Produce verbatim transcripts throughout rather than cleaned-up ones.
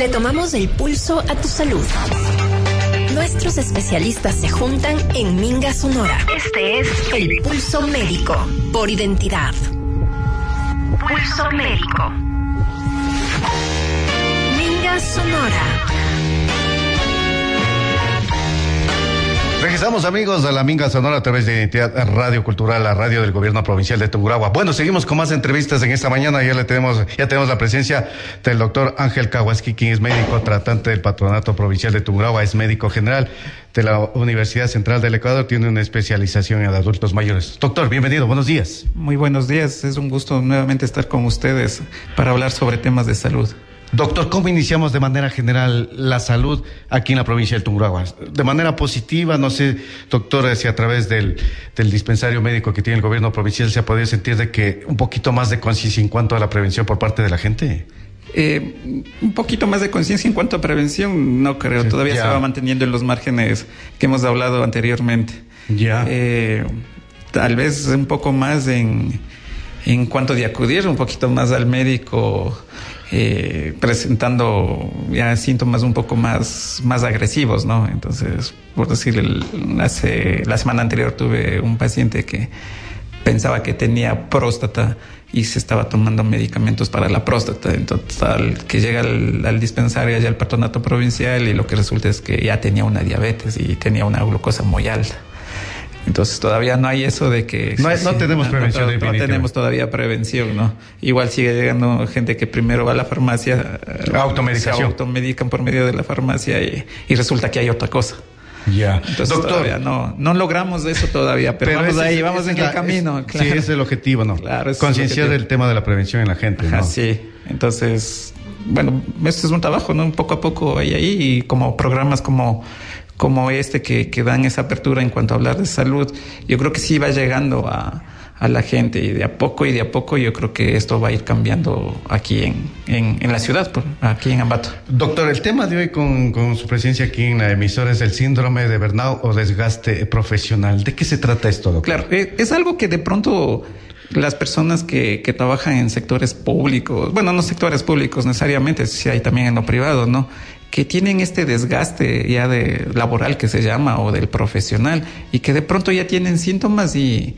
Le tomamos el pulso a tu salud. Nuestros especialistas se juntan en Minga Sonora. Este es el Pulso Médico, por identidad. Pulso Médico. Minga Sonora. Regresamos, amigos, a la Minga Sonora a través de Identidad Radio Cultural, la radio del gobierno provincial de Tungurahua. Bueno, seguimos con más entrevistas en esta mañana. Ya le tenemos, ya tenemos la presencia del doctor Ángel Kawaski, quien es médico tratante del Patronato Provincial de Tungurahua, es médico general de la Universidad Central del Ecuador, tiene una especialización en adultos mayores. Doctor, bienvenido, buenos días. Muy buenos días, es un gusto nuevamente estar con ustedes para hablar sobre temas de salud. Doctor, ¿cómo iniciamos de manera general la salud aquí en la provincia del Tungurahua? De manera positiva, no sé, doctor, si a través del, del dispensario médico que tiene el gobierno provincial se ha podido sentir de que un poquito más de conciencia en cuanto a la prevención por parte de la gente. Eh, un poquito más de conciencia en cuanto a prevención, no creo, todavía ya se va manteniendo en los márgenes que hemos hablado anteriormente. Ya. Eh, tal vez un poco más en, en cuanto de acudir un poquito más al médico, Eh, presentando ya síntomas un poco más, más agresivos, ¿no? Entonces, por decir, el, hace, la semana anterior tuve un paciente que pensaba que tenía próstata y se estaba tomando medicamentos para la próstata. Entonces, al que llega al, al dispensario allá al patronato provincial y lo que resulta es que ya tenía una diabetes y tenía una glucosa muy alta. Entonces todavía no hay eso de que... No, sí, no tenemos prevención. No, no, no tenemos todavía prevención, ¿no? Igual sigue llegando gente que primero va a la farmacia... Automedicación. Se automedican por medio de la farmacia y, y resulta que hay otra cosa. Ya. Entonces doctor, todavía no, no logramos eso todavía, pero, pero vamos ese, ahí, vamos en el la, camino. Es, claro. Sí, ese es el objetivo, ¿no? Claro, concienciar el, el tema de la prevención en la gente, Ajá, ¿no? Sí, entonces, bueno, este es un trabajo, ¿no? Poco a poco ahí, ahí, y como programas como... como este que, que dan esa apertura en cuanto a hablar de salud, yo creo que sí va llegando a, a la gente y de a poco y de a poco yo creo que esto va a ir cambiando aquí en, en, en la ciudad, aquí en Ambato. Doctor, el tema de hoy con, con su presencia aquí en la emisora es el síndrome de burnout o desgaste profesional. ¿De qué se trata esto, doctor? Claro, es algo que de pronto las personas que, que trabajan en sectores públicos, bueno, no sectores públicos necesariamente, si hay también en lo privado, ¿no?, que tienen este desgaste ya de laboral que se llama o del profesional y que de pronto ya tienen síntomas y,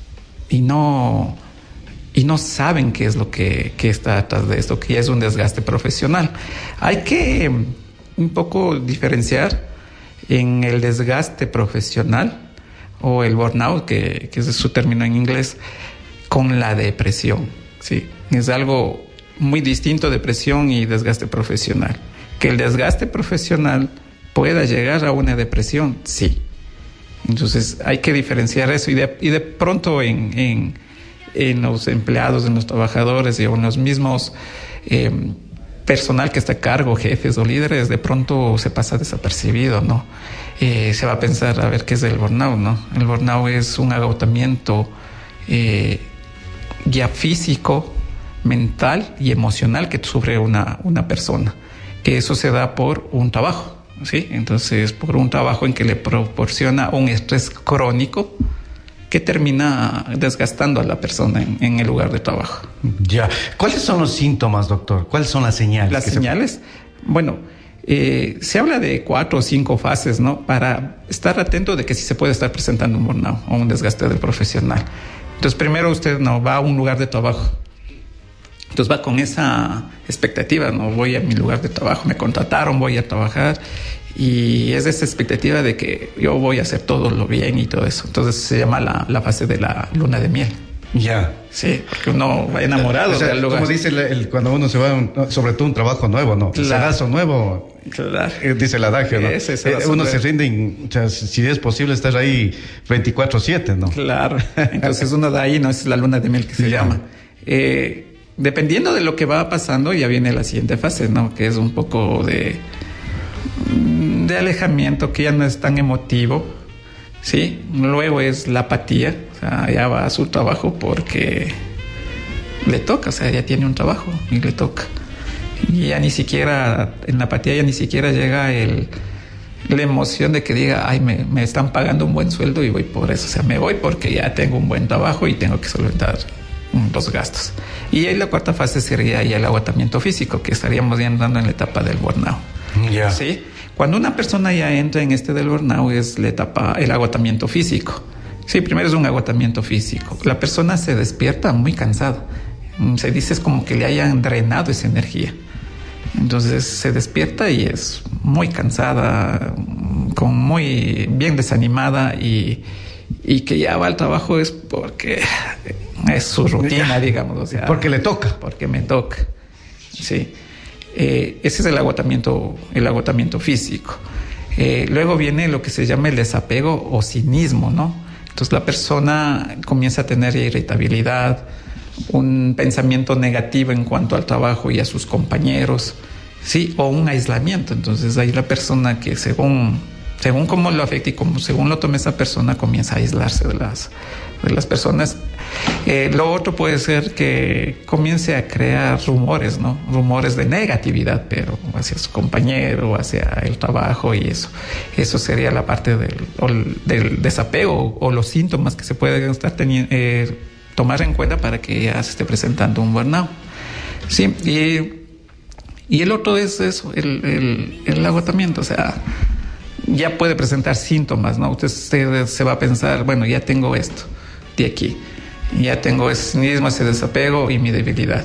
y no y no saben qué es lo que, que está atrás de esto, que ya es un desgaste profesional. Hay que un poco diferenciar en el desgaste profesional o el burnout, que, que es su término en inglés, con la depresión. Sí, es algo muy distinto, depresión y desgaste profesional. Que el desgaste profesional pueda llegar a una depresión, sí. Entonces hay que diferenciar eso y de, y de pronto en, en, en los empleados, en los trabajadores y en los mismos eh, personal que está a cargo, jefes o líderes, de pronto se pasa desapercibido, ¿no? Eh, se va a pensar a ver qué es el burnout, ¿no? El burnout es un agotamiento eh, ya físico, mental y emocional que sufre una, una persona. Que eso se da por un trabajo, ¿sí? Entonces, por un trabajo en que le proporciona un estrés crónico que termina desgastando a la persona en, en el lugar de trabajo. Ya. ¿Cuáles son los síntomas, doctor? ¿Cuáles son las señales? Las señales, se... bueno, eh, se habla de cuatro o cinco fases, ¿no? Para estar atento de que sí se puede estar presentando un burnout o un desgaste del profesional. Entonces, primero usted no va a un lugar de trabajo. Entonces va con esa expectativa, ¿no? Voy a mi lugar de trabajo, me contrataron, voy a trabajar y es esa expectativa de que yo voy a hacer todo lo bien y todo eso. Entonces se llama la, la fase de la luna de miel. Ya. Sí, porque uno va enamorado, o sea, del lugar. Como dice el, el, cuando uno se va, un, sobre todo un trabajo nuevo, ¿no? Claro. Sedazo nuevo. Claro. Dice el adagio, ¿no? Ese eh, uno se rinde, en, o sea, si es posible estar ahí veinticuatro siete, ¿no? Claro. Entonces uno da ahí, ¿no? Es la luna de miel que se sí, llama. Eh, Dependiendo de lo que va pasando, ya viene la siguiente fase, ¿no? Que es un poco de, de alejamiento, que ya no es tan emotivo, ¿sí? Luego es la apatía, o sea, ya va a su trabajo porque le toca, o sea, ya tiene un trabajo y le toca. Y ya ni siquiera, en la apatía ya ni siquiera llega el, la emoción de que diga, ay, me, me están pagando un buen sueldo y voy por eso. O sea, me voy porque ya tengo un buen trabajo y tengo que solventar los gastos. Y ahí la cuarta fase sería ya el agotamiento físico, que estaríamos ya entrando en la etapa del burnout. Yeah. ¿Sí? Cuando una persona ya entra en este del burnout es la etapa, el agotamiento físico. Sí, primero es un agotamiento físico. La persona se despierta muy cansada. Se dice es como que le hayan drenado esa energía. Entonces se despierta y es muy cansada, con muy bien desanimada y, y que ya va al trabajo es porque es su rutina, digamos. O sea, porque le toca. Porque me toca. Sí. Eh, ese es el agotamiento, el agotamiento físico. Eh, luego viene lo que se llama el desapego o cinismo, ¿no? Entonces la persona comienza a tener irritabilidad, un pensamiento negativo en cuanto al trabajo y a sus compañeros, sí, o un aislamiento. Entonces ahí la persona que según según cómo lo afecte y como según lo tome esa persona comienza a aislarse de las de las personas. Eh, lo otro puede ser que comience a crear rumores, ¿no? Rumores de negatividad, pero hacia su compañero, hacia el trabajo y eso. Eso sería la parte del, del desapego o los síntomas que se pueden estar teniendo, eh, tomar en cuenta para que ya se esté presentando un burnout. Sí, y, y el otro es eso, el, el, el agotamiento, o sea, ya puede presentar síntomas, ¿no? Usted se, se va a pensar, bueno, ya tengo esto de aquí, ya tengo ese cinismo, ese desapego y mi debilidad.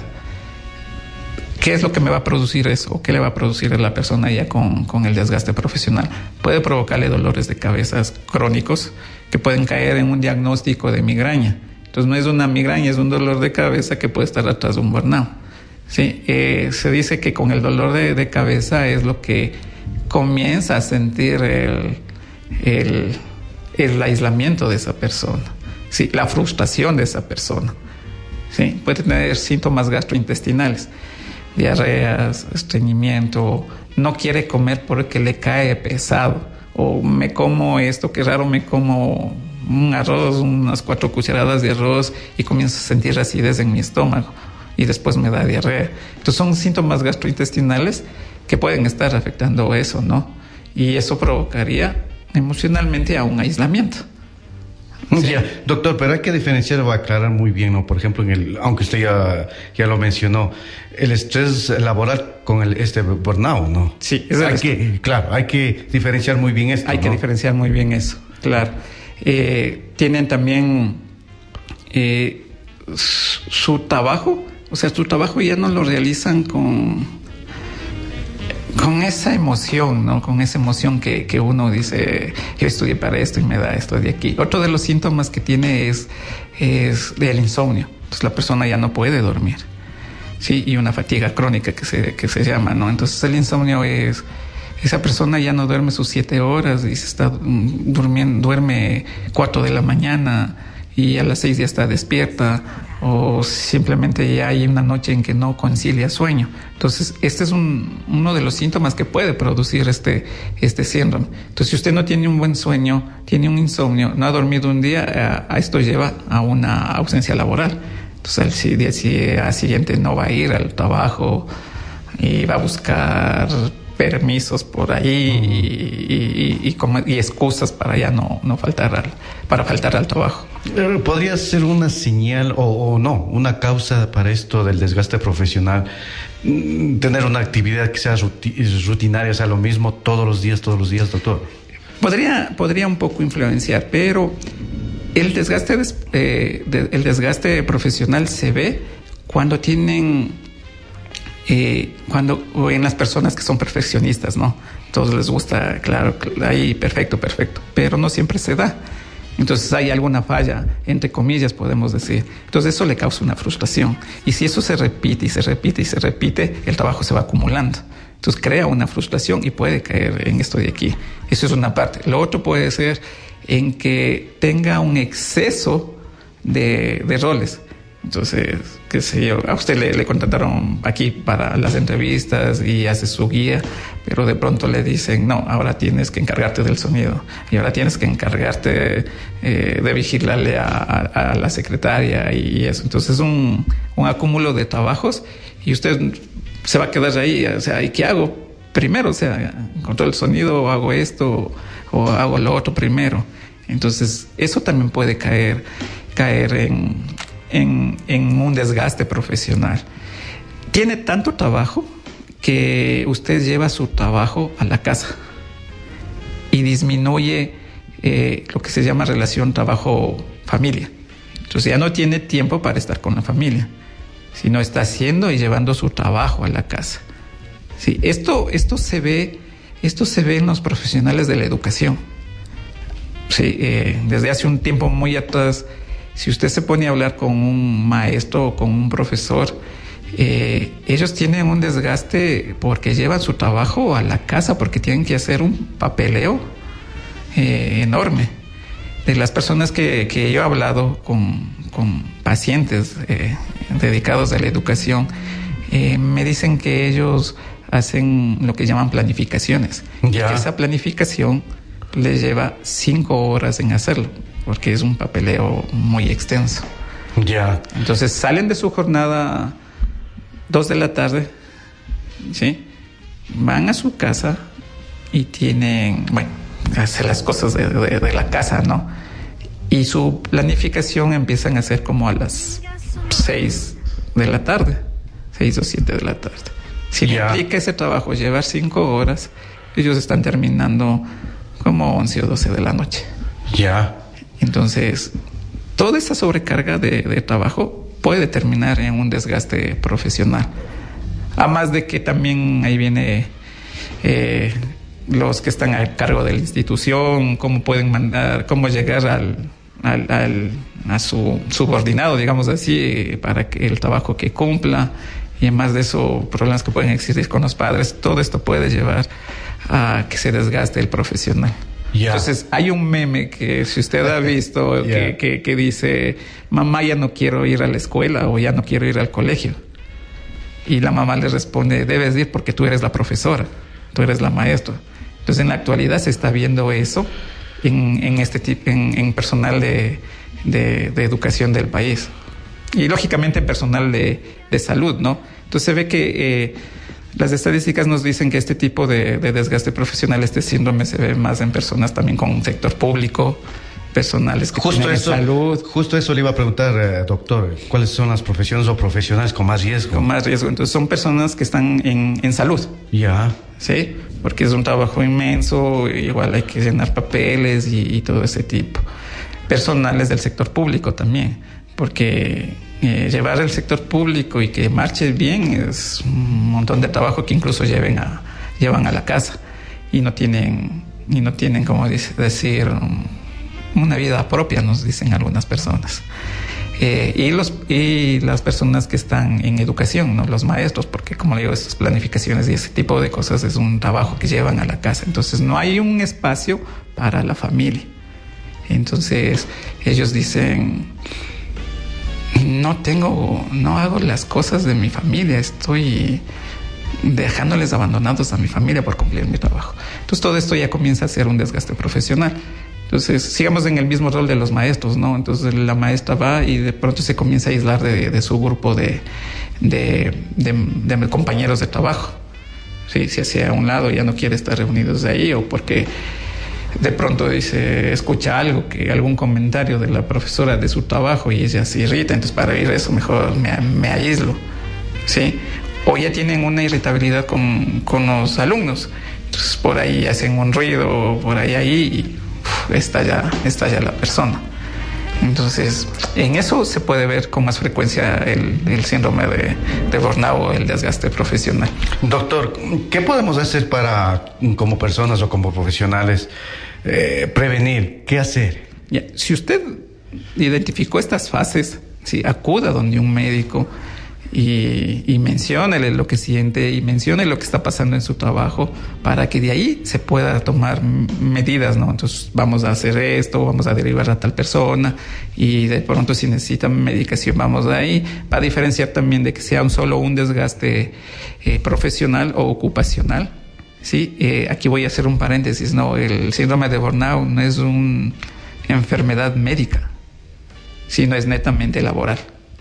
¿Qué es lo que me va a producir eso? ¿O qué le va a producir a la persona ya con, con el desgaste profesional? Puede provocarle dolores de cabeza crónicos que pueden caer en un diagnóstico de migraña. Entonces no es una migraña, es un dolor de cabeza que puede estar atrás de un burnout. Sí, eh, se dice que con el dolor de, de cabeza es lo que comienza a sentir el, el, el aislamiento de esa persona, sí, la frustración de esa persona. Sí, puede tener síntomas gastrointestinales, diarreas, estreñimiento, no quiere comer porque le cae pesado, o me como esto, qué raro, me como un arroz, unas cuatro cucharadas de arroz y comienzo a sentir acidez en mi estómago y después me da diarrea. Entonces son síntomas gastrointestinales que pueden estar afectando eso, ¿no? Y eso provocaría emocionalmente a un aislamiento. Sí. Ya, doctor, pero hay que diferenciar o aclarar muy bien, ¿no? Por ejemplo, en el, aunque usted ya, ya lo mencionó, el estrés laboral con el, este burnout, ¿no? Sí, es hay que, claro, hay que diferenciar muy bien esto, Hay ¿no? que diferenciar muy bien eso, claro. Eh, tienen también eh, su trabajo, o sea, su trabajo ya no lo realizan con... con esa emoción, ¿no? Con esa emoción que, que uno dice, yo estudié para esto y me da esto de aquí. Otro de los síntomas que tiene es, es el insomnio. Entonces la persona ya no puede dormir. Sí, y una fatiga crónica que se, que se llama, ¿no? Entonces el insomnio es, esa persona ya no duerme sus siete horas y se está durmiendo, duerme cuatro de la mañana y a las seis ya está despierta, o simplemente ya hay una noche en que no concilia sueño. Entonces, este es un, uno de los síntomas que puede producir este, este síndrome. Entonces, si usted no tiene un buen sueño, tiene un insomnio, no ha dormido un día, a, a esto lleva a una ausencia laboral. Entonces, al día siguiente no va a ir al trabajo y va a buscar permisos por ahí uh-huh. y, y, y, como, y excusas para ya no, no faltar al, para faltar al trabajo. ¿Podría ser una señal o, o no, una causa para esto del desgaste profesional? Tener una actividad que sea rutinaria, o sea, lo mismo todos los días, todos los días, doctor. Podría, podría un poco influenciar, pero el desgaste, eh, de, el desgaste profesional se ve cuando tienen... Eh, cuando o en las personas que son perfeccionistas, ¿no? Todos les gusta, claro, ahí perfecto, perfecto, pero no siempre se da. Entonces hay alguna falla, entre comillas podemos decir. Entonces eso le causa una frustración. Y si eso se repite y se repite y se repite, el trabajo se va acumulando. Entonces crea una frustración y puede caer en esto de aquí. Eso es una parte. Lo otro puede ser en que tenga un exceso de, de roles. Entonces, qué sé yo, a usted le, le contrataron aquí para las entrevistas y hace su guía, pero de pronto le dicen, no, ahora tienes que encargarte del sonido y ahora tienes que encargarte eh, de vigilarle a, a, a la secretaria y eso. Entonces es un, un acúmulo de trabajos y usted se va a quedar ahí, o sea, ¿y qué hago primero? O sea, controlo el sonido o hago esto o hago lo otro primero. Entonces eso también puede caer, caer en... en, en un desgaste profesional. Tiene tanto trabajo que usted lleva su trabajo a la casa y disminuye eh, lo que se llama relación trabajo-familia. Entonces ya no tiene tiempo para estar con la familia, sino está haciendo y llevando su trabajo a la casa. Sí, esto, esto se ve, esto se ve en los profesionales de la educación. Sí, eh, desde hace un tiempo muy atrás, si usted se pone a hablar con un maestro o con un profesor, eh, ellos tienen un desgaste porque llevan su trabajo a la casa, porque tienen que hacer un papeleo eh, enorme. De las personas que, que yo he hablado con, con pacientes eh, dedicados a la educación, eh, me dicen que ellos hacen lo que llaman planificaciones. Ya. Que esa planificación les lleva cinco horas en hacerlo, porque es un papeleo muy extenso. Ya. Entonces salen de su jornada dos de la tarde, ¿sí? Van a su casa y tienen, bueno, hacer las cosas de, de, de la casa, ¿no? Y su planificación empiezan a hacer como a las seis de la tarde, seis o siete de la tarde. Si yeah. implica ese trabajo llevar cinco horas, ellos están terminando como once o doce de la noche. Ya. Yeah. Entonces, toda esa sobrecarga de, de trabajo puede terminar en un desgaste profesional. Además de que también ahí viene eh, los que están a cargo de la institución, cómo pueden mandar, cómo llegar al, al, al a su subordinado, digamos así, para que el trabajo que cumpla. Y además de eso, problemas que pueden existir con los padres, todo esto puede llevar a que se desgaste el profesional. Yeah. Entonces, hay un meme que si usted ha visto yeah. que, que, que dice, mamá, ya no quiero ir a la escuela o ya no quiero ir al colegio. Y la mamá le responde, debes ir porque tú eres la profesora, tú eres la maestra. Entonces, en la actualidad se está viendo eso en, en, este tipo, en, en personal de, de, de educación del país. Y lógicamente en personal de, de salud, ¿no? Entonces se ve que eh, las estadísticas nos dicen que este tipo de, de desgaste profesional, este síndrome, se ve más en personas también con un sector público, personales que justo tienen eso, salud. Justo eso le iba a preguntar, eh, doctor, ¿cuáles son las profesiones o profesionales con más riesgo? Con más riesgo. Entonces son personas que están en, en salud. Ya. Sí, porque es un trabajo inmenso, igual hay que llenar papeles y, y todo ese tipo. Personales del sector público también, porque eh, llevar el sector público y que marche bien es un montón de trabajo que incluso lleven a, llevan a la casa y no tienen, y no tienen, como dice, decir, una vida propia, nos dicen algunas personas. Eh, y, los, y las personas que están en educación, ¿no? Los maestros, porque como le digo, esas planificaciones y ese tipo de cosas es un trabajo que llevan a la casa. Entonces no hay un espacio para la familia. Entonces ellos dicen, no tengo, no hago las cosas de mi familia, estoy dejándoles abandonados a mi familia por cumplir mi trabajo. Entonces todo esto ya comienza a ser un desgaste profesional. Entonces, sigamos en el mismo rol de los maestros, ¿no? Entonces, la maestra va y de pronto se comienza a aislar de, de su grupo de, de, de, de compañeros de trabajo. Sí, se hace a un lado, ya no quiere estar reunidos ahí, o porque de pronto dice, escucha algo, que algún comentario de la profesora de su trabajo y ella se irrita, entonces para ir eso mejor me, me aíslo, ¿sí? O ya tienen una irritabilidad con, con los alumnos, entonces por ahí hacen un ruido, por ahí ahí y está ya, está ya la persona. Entonces, en eso se puede ver con más frecuencia el, el síndrome de, de burnout o el desgaste profesional. Doctor, ¿qué podemos hacer para, como personas o como profesionales, eh, prevenir? ¿Qué hacer? Ya, si usted identificó estas fases, sí, acuda donde un médico y, y menciónele lo que siente y mencione lo que está pasando en su trabajo para que de ahí se pueda tomar medidas, ¿no? Entonces vamos a hacer esto, vamos a derivar a tal persona y de pronto si necesitan medicación vamos de ahí, para diferenciar también de que sea un solo un desgaste eh, profesional o ocupacional. Sí, eh, aquí voy a hacer un paréntesis, ¿no? El síndrome de burnout no es una enfermedad médica, sino es netamente laboral.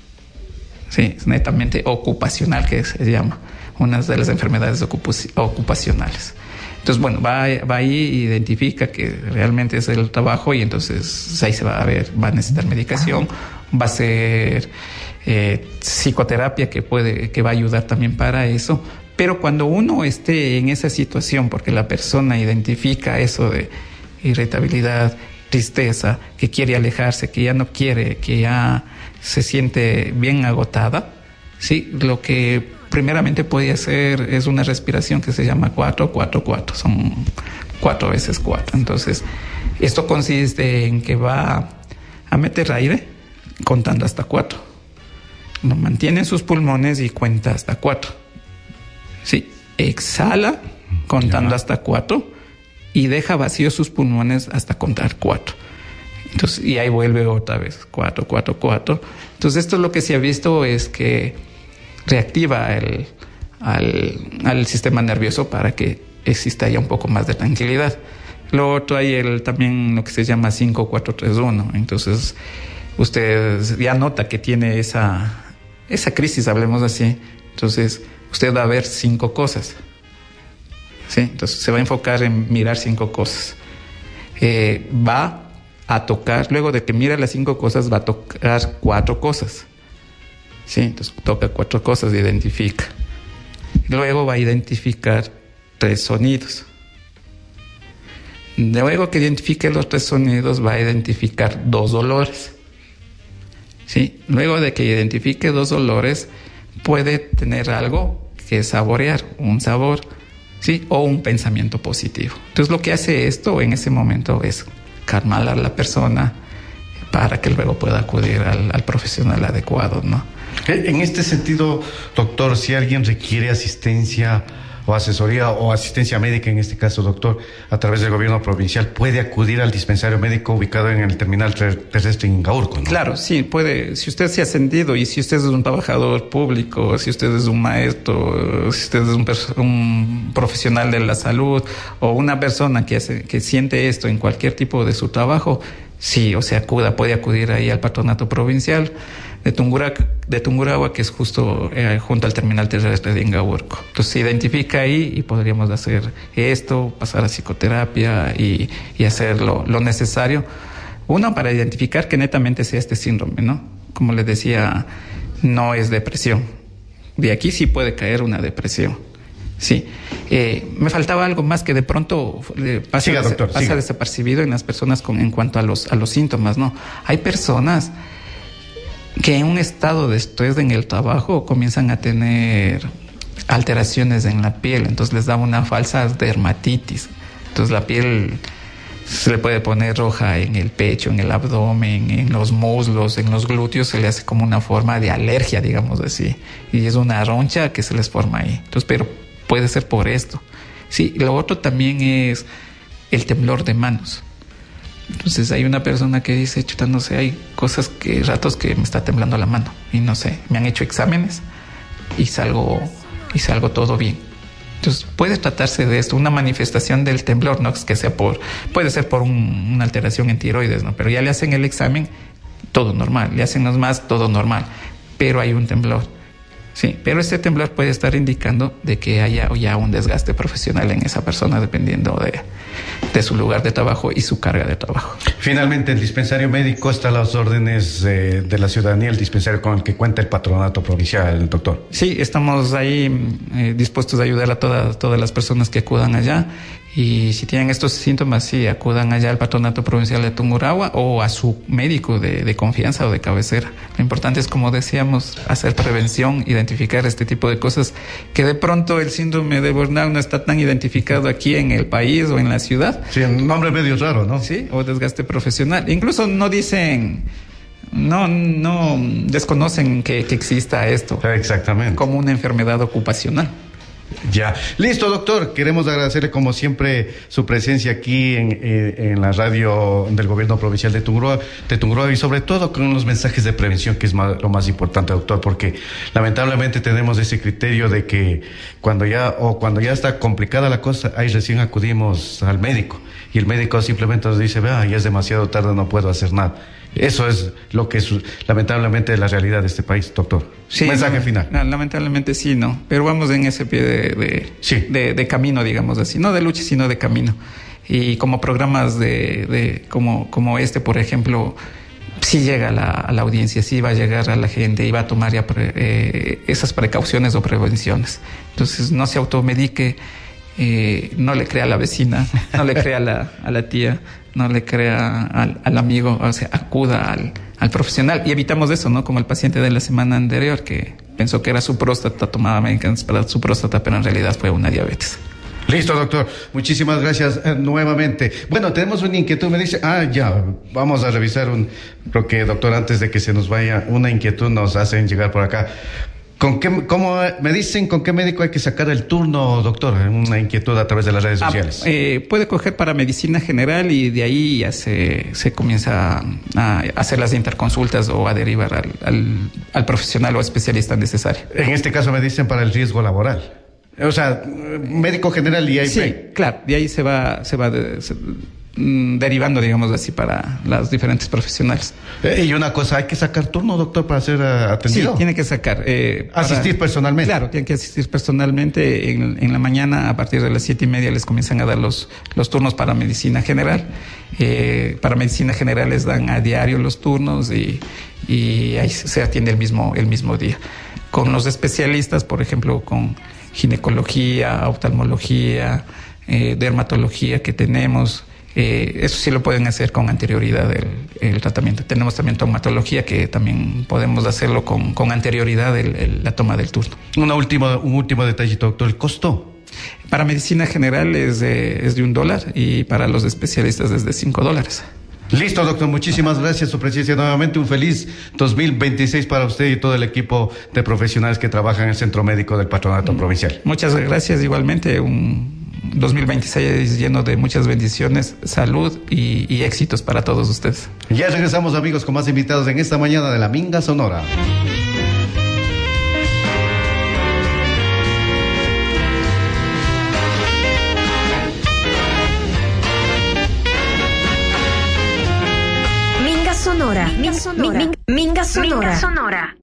Sí, es netamente ocupacional, que se llama, una de las enfermedades ocupacionales. Entonces, bueno, va, va ahí, identifica que realmente es el trabajo y entonces ahí se va a ver, va a necesitar medicación va a ser eh, psicoterapia que puede, que va a ayudar también para eso. Pero cuando uno esté en esa situación, porque la persona identifica eso de irritabilidad, tristeza, que quiere alejarse, que ya no quiere, que ya se siente bien agotada, sí, lo que primeramente puede hacer es una respiración que se llama cuatro, cuatro, cuatro, son cuatro veces cuatro. Entonces, esto consiste en que va a meter aire contando hasta cuatro. Lo mantiene en sus pulmones y cuenta hasta cuatro. Sí, exhala contando ya. hasta cuatro y deja vacíos sus pulmones hasta contar cuatro. Entonces, y ahí vuelve otra vez, cuatro, cuatro, cuatro. Entonces, esto lo que se ha visto es que reactiva el, al, al sistema nervioso para que exista ya un poco más de tranquilidad. Lo otro hay el, también lo que se llama cinco, cuatro, tres, uno. Entonces, usted ya nota que tiene esa, esa crisis, hablemos así. Entonces, usted va a ver cinco cosas. ¿Sí? Entonces, se va a enfocar en mirar cinco cosas. Eh, va a tocar, luego de que mira las cinco cosas, va a tocar cuatro cosas. ¿Sí? Entonces, toca cuatro cosas, identifica. Luego va a identificar tres sonidos. Luego que identifique los tres sonidos, va a identificar dos olores. ¿Sí? Luego de que identifique dos olores, puede tener algo que saborear, un sabor, ¿sí? O un pensamiento positivo. Entonces, lo que hace esto en ese momento es calmar a la persona para que luego pueda acudir al, al profesional adecuado, ¿no? En este sentido, doctor, si alguien requiere asistencia o asesoría o asistencia médica, en este caso, doctor, a través del gobierno provincial, puede acudir al dispensario médico ubicado en el terminal terrestre en Ingaurco, ¿no? Claro, sí, puede. Si usted se ha ascendido y si usted es un trabajador público, si usted es un maestro, si usted es un, un profesional de la salud o una persona que, hace, que siente esto en cualquier tipo de su trabajo, sí, o sea, acuda, puede acudir ahí al patronato provincial de, Tungura, de Tungurahua, que es justo eh, junto al terminal terrestre de Ingaurco. Entonces se identifica ahí y podríamos hacer esto, pasar a psicoterapia y, y hacer lo, lo necesario. Uno, para identificar que netamente sea este síndrome, ¿no? Como les decía, no es depresión. De aquí sí puede caer una depresión. Sí. Eh, me faltaba algo más que de pronto eh, pasa, siga, doctor, pasa siga. desapercibido en las personas con, en cuanto a los, a los síntomas, ¿no? Hay personas que en un estado de estrés en el trabajo comienzan a tener alteraciones en la piel, entonces les da una falsa dermatitis. Entonces la piel se le puede poner roja en el pecho, en el abdomen, en los muslos, en los glúteos, se le hace como una forma de alergia, digamos así. Y es una roncha que se les forma ahí. Entonces, pero puede ser por esto. Sí, lo otro también es el temblor de manos. Entonces hay una persona que dice, chuta, no sé, hay cosas que, ratos que me está temblando la mano. Y no sé, me han hecho exámenes y salgo, y salgo todo bien. Entonces puede tratarse de esto, una manifestación del temblor, no es que sea por, puede ser por un, una alteración en tiroides, ¿no? Pero ya le hacen el examen, todo normal, le hacen los más, todo normal, pero hay un temblor. Sí, pero este temblor puede estar indicando de que haya ya un desgaste profesional en esa persona, dependiendo de, de su lugar de trabajo y su carga de trabajo. Finalmente, el dispensario médico está a las órdenes eh, de la ciudadanía, el dispensario con el que cuenta el patronato provincial, doctor. Sí, estamos ahí eh, dispuestos a ayudar a todas, todas las personas que acudan allá. Y si tienen estos síntomas, sí, acudan allá al patronato provincial de Tungurahua o a su médico de, de confianza o de cabecera. Lo importante es, como decíamos, hacer prevención, identificar este tipo de cosas, que de pronto el síndrome de burnout no está tan identificado aquí en el país o en la ciudad. Sí, un nombre medio raro, ¿no? Sí, o desgaste profesional. Incluso no dicen, no, no desconocen que, que exista esto. Exactamente. Como una enfermedad ocupacional. Ya. Listo, doctor. Queremos agradecerle como siempre su presencia aquí en, eh, en la radio del gobierno provincial de Tungurahua, de Tungurahua y sobre todo con los mensajes de prevención, que es más, lo más importante, doctor, porque lamentablemente tenemos ese criterio de que cuando ya o cuando ya está complicada la cosa, ahí recién acudimos al médico y el médico simplemente nos dice, vea, ya es demasiado tarde, no puedo hacer nada. Eso es lo que es lamentablemente la realidad de este país, doctor. Sí, mensaje no, final. No, lamentablemente sí, no. Pero vamos en ese pie de, de, sí. de, de camino, digamos así. No de lucha, sino de camino. Y como programas de, de como, como este, por ejemplo, sí llega a la, a la audiencia, sí va a llegar a la gente y va a tomar ya pre, eh, esas precauciones o prevenciones. Entonces, no se automedique, eh, no le crea a la vecina, no le crea a la, a la tía, no le crea al, al amigo, o sea, acuda al, al profesional. Y evitamos eso, ¿no? Como el paciente de la semana anterior que pensó que era su próstata, tomaba medicamentos para su próstata, pero en realidad fue una diabetes. Listo, doctor. Muchísimas gracias eh, nuevamente. Bueno, tenemos una inquietud. Me dice, ah, ya, vamos a revisar un, creo que, doctor, antes de que se nos vaya, una inquietud nos hacen llegar por acá. ¿Con qué, cómo me dicen con qué médico hay que sacar el turno, doctor? Una inquietud a través de las redes sociales. Ah, eh, puede coger para medicina general y de ahí ya se, se comienza a hacer las interconsultas o a derivar al, al, al profesional o especialista necesario. En este caso me dicen para el riesgo laboral. O sea, médico general y ahí. Sí, claro, de ahí se va, se va de, se, mm, derivando, digamos así, para las diferentes profesionales. Eh, y una cosa, ¿hay que sacar turno, doctor, para ser uh, atendido? Sí, tiene que sacar. Eh, asistir para, personalmente. Claro, tiene que asistir personalmente. En, en la mañana, a partir de las siete y media, les comienzan a dar los, los turnos para medicina general. Eh, para medicina general les dan a diario los turnos y, y ahí se atiende el mismo, el mismo día. Con los especialistas, por ejemplo, con ginecología, oftalmología, eh, dermatología que tenemos, eh, eso sí lo pueden hacer con anterioridad el, el tratamiento. Tenemos también traumatología que también podemos hacerlo con, con anterioridad el, el, la toma del turno. Una última, un último detallito, doctor, ¿el costo? Para medicina general es de, es de un dólar y para los especialistas es de cinco dólares. Listo, doctor. Muchísimas gracias. Su presencia nuevamente. Un feliz dos mil veintiséis para usted y todo el equipo de profesionales que trabajan en el Centro Médico del Patronato Provincial. Muchas gracias. Igualmente, un dos mil veintiséis lleno de muchas bendiciones, salud y, y éxitos para todos ustedes. Ya regresamos, amigos, con más invitados en esta mañana de la Minga Sonora. Sonora. Minga Sonora. Minga Sonora. Minga Sonora.